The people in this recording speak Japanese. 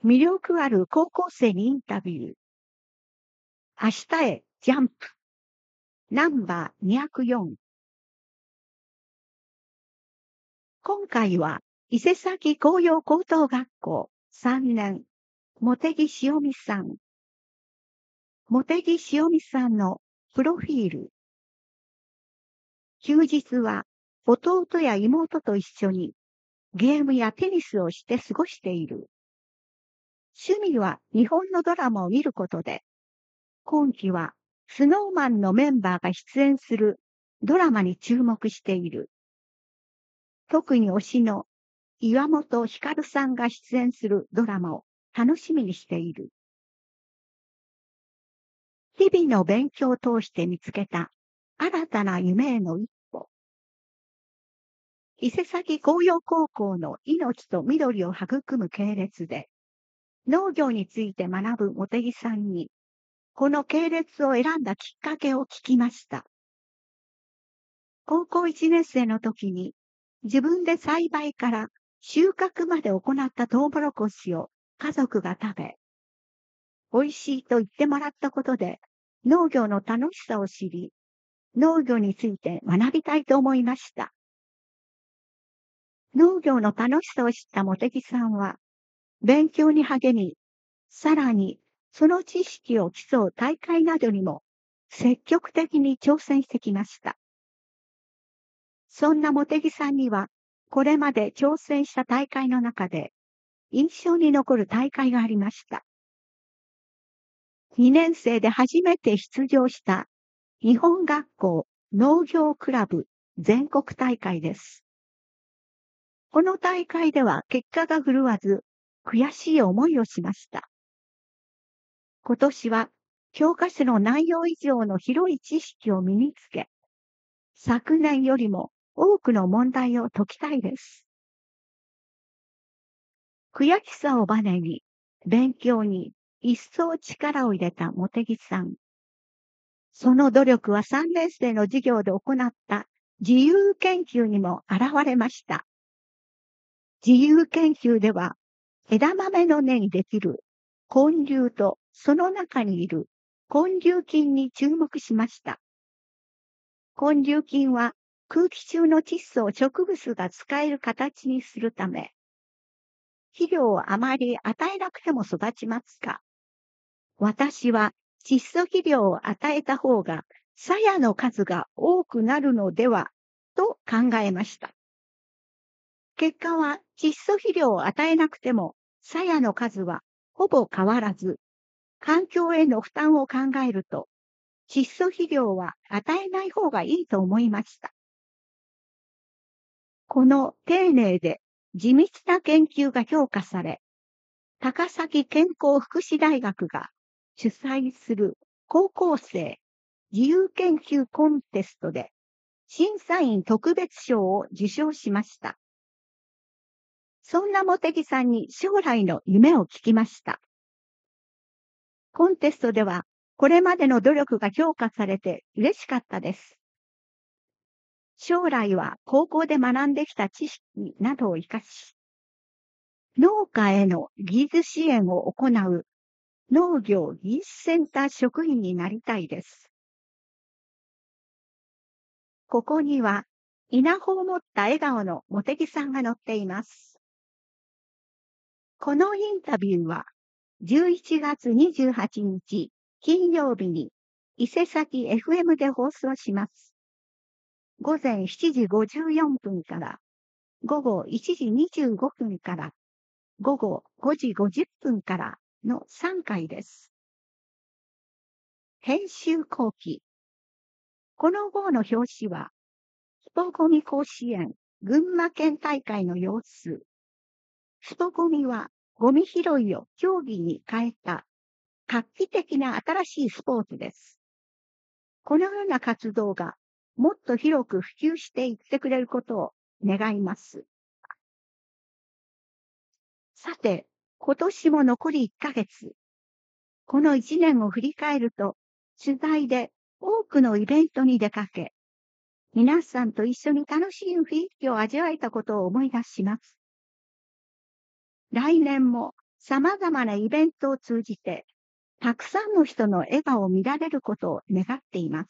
魅力ある高校生にインタビュー。明日へジャンプ。ナンバー204。今回は、伊勢崎紅葉高等学校3年、茂木しおみさん。茂木しおみさんのプロフィール。休日は、弟や妹と一緒にゲームやテニスをして過ごしている。趣味は日本のドラマを見ることで、今期はスノーマンのメンバーが出演するドラマに注目している。特に推しの岩本照さんが出演するドラマを楽しみにしている。日々の勉強を通して見つけた新たな夢への一歩。伊勢崎紅葉高校の命と緑を育む系列で、農業について学ぶ茂木さんに、この系列を選んだきっかけを聞きました。高校1年生の時に、自分で栽培から収穫まで行ったトウモロコシを家族が食べ、美味しいと言ってもらったことで、農業の楽しさを知り、農業について学びたいと思いました。農業の楽しさを知った茂木さんは、勉強に励み、さらにその知識を競う大会などにも積極的に挑戦してきました。そんな茂木さんには、これまで挑戦した大会の中で、印象に残る大会がありました。2年生で初めて出場した日本学校農業クラブ全国大会です。この大会では結果が振るわず、悔しい思いをしました。今年は教科書の内容以上の広い知識を身につけ、昨年よりも多くの問題を解きたいです。悔しさをバネに、勉強に一層力を入れた茂木さん。その努力は3年生の授業で行った自由研究にも現れました。自由研究では、枝豆の根にできる根粒とその中にいる根粒菌に注目しました。根粒菌は空気中の窒素を植物が使える形にするため、肥料をあまり与えなくても育ちますか？私は窒素肥料を与えた方が鞘の数が多くなるのではと考えました。結果は窒素肥料を与えなくても鞘の数はほぼ変わらず、環境への負担を考えると窒素肥料は与えない方がいいと思いました。この丁寧で地道な研究が評価され、高崎健康福祉大学が主催する高校生自由研究コンテストで審査員特別賞を受賞しました。そんな茂木さんに将来の夢を聞きました。コンテストではこれまでの努力が評価されて嬉しかったです。将来は高校で学んできた知識などを活かし、農家への技術支援を行う農業技術センター職員になりたいです。ここには稲穂を持った笑顔の茂木さんが載っています。このインタビューは11月28日金曜日に伊勢崎 FM で放送します。午前7時54分から午後1時25分から午後5時50分からの3回です。編集後期。この号の表紙は、スポゴミ甲子園群馬県大会の様子。スポゴミはゴミ拾いを競技に変えた画期的な新しいスポーツです。このような活動がもっと広く普及していってくれることを願います。さて、今年も残り1ヶ月。この1年を振り返ると、取材で多くのイベントに出かけ、皆さんと一緒に楽しい雰囲気を味わえたことを思い出します。来年も様々なイベントを通じて、たくさんの人の笑顔を見られることを願っています。